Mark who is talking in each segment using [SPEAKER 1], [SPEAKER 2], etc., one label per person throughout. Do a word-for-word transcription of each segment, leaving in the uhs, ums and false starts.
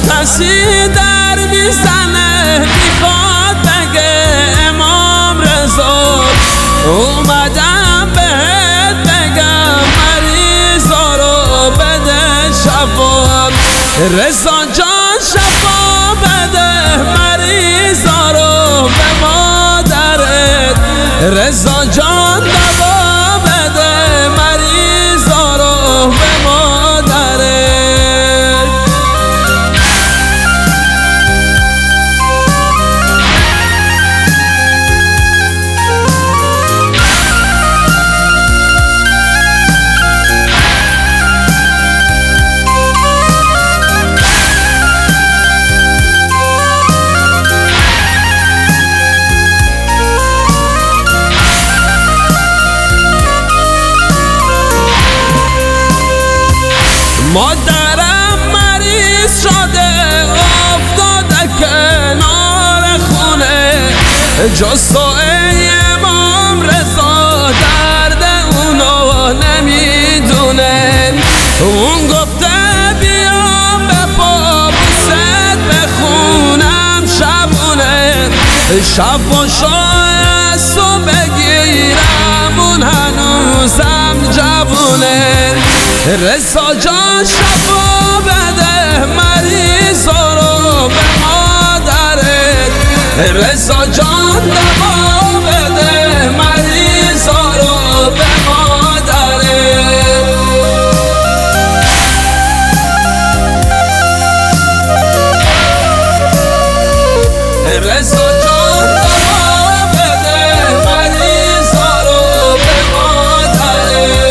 [SPEAKER 1] کسی در میزنه میخواد بگه امام رضا اومدم بهت بگم مریضا رو بده شفا رضا جان شفا بده مریضا رو به مادرت رضا جان دوا بده مریضا رو به مادرت مادرم مریض شده افتاده کنار خونه جز تو ای امام رضا درد اونو نمیدونه اون گفته بیام به پابوست بخونم شبونه شفاشو از تو بگیرم اون هنوزم جوونه رضا جان شفا بده مریضا رو به مادرت رضا جان دوا بده مریضا رو به مادرت رضا جان دوا بده مریضا رو به مادرت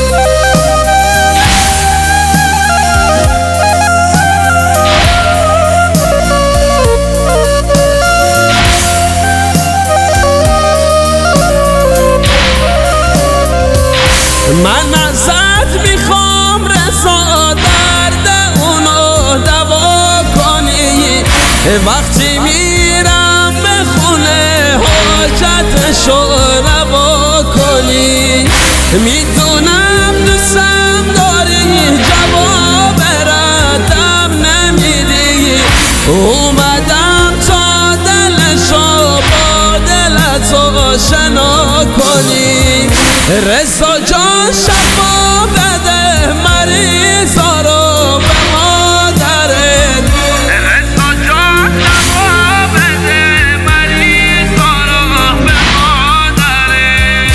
[SPEAKER 1] من ازت میخوام رضا درد اونو دوا کنی وقتی میرم به خونه حاجتشو روا کنی میدونم دوستم داری جواب ردم نمیدی اومدم تا دلشو با دلت آشنا کنی رضا جان شفا بده مریضا رو به مادرت رضا جان شفا بده مریضا رو به مادرت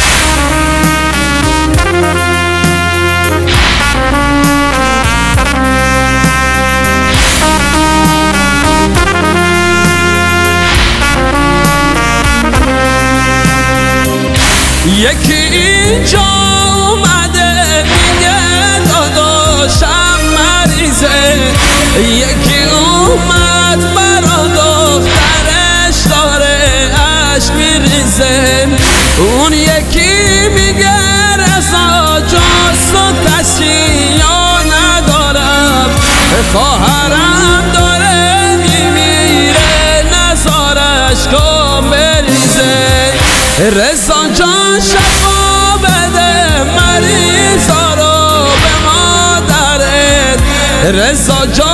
[SPEAKER 1] یکی اینجا اومده میگه داداشم مریضه یکی اومد برا دخترش داره عشق میریزه اون یکی میگه رضا جز تو کسی یا ندارم خواهرم داره میمیره نزارش کن بریزه رضا جان شفا بده مریضا رو به مادرت رضا جان